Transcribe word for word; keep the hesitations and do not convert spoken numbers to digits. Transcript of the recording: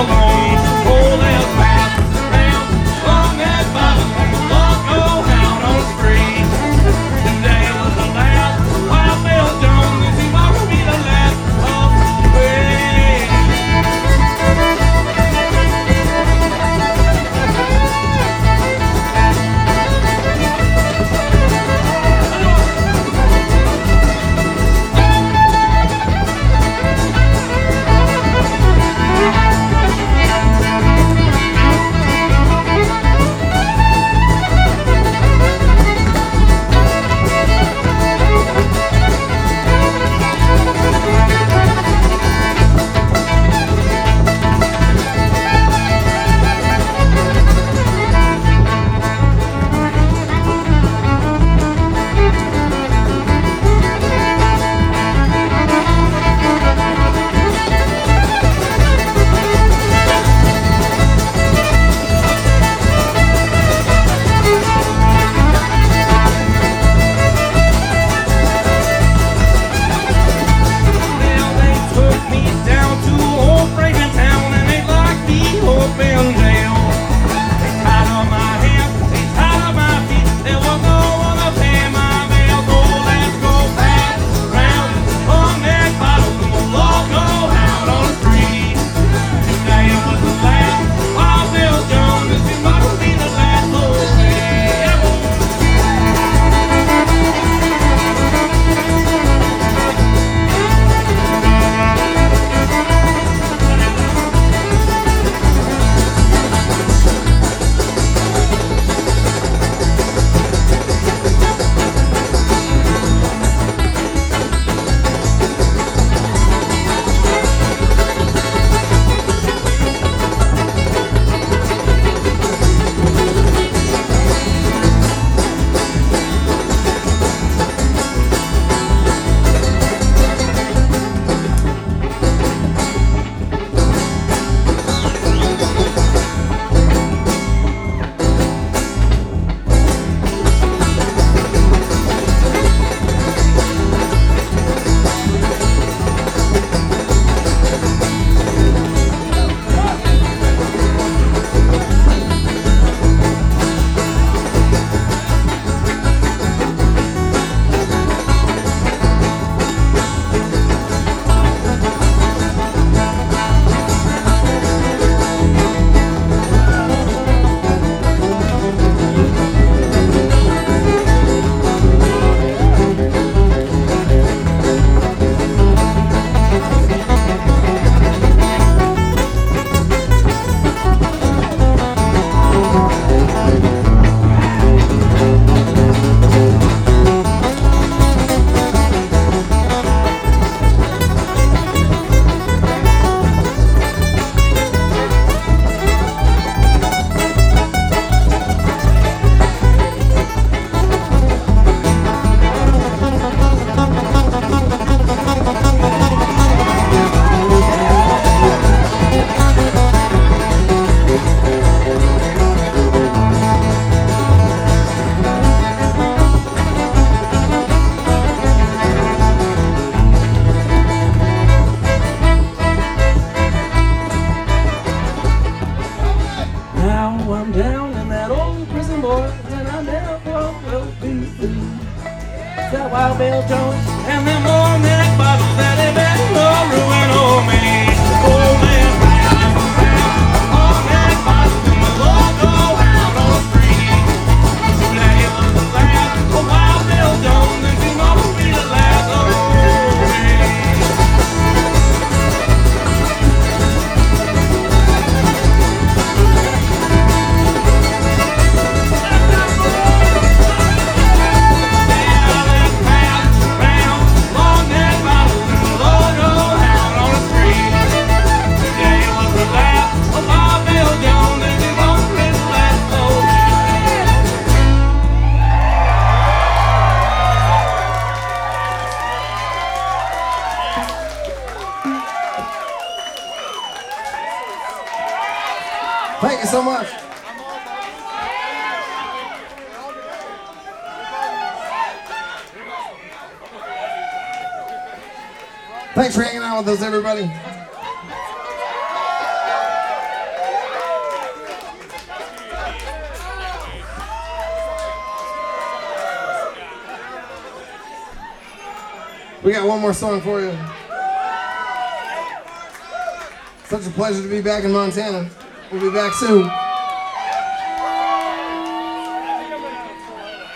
Wild Bill Jones and them old neck bottles that have been no ruin old me. Old man round and round, old neck bottles and the logo out on the street. Today was the last of Wild Bill Jones and tomorrow will be the last of Thank you so much. Thanks for hanging out with us, everybody. We got one more song for you. Such a pleasure to be back in Montana. We'll be back soon.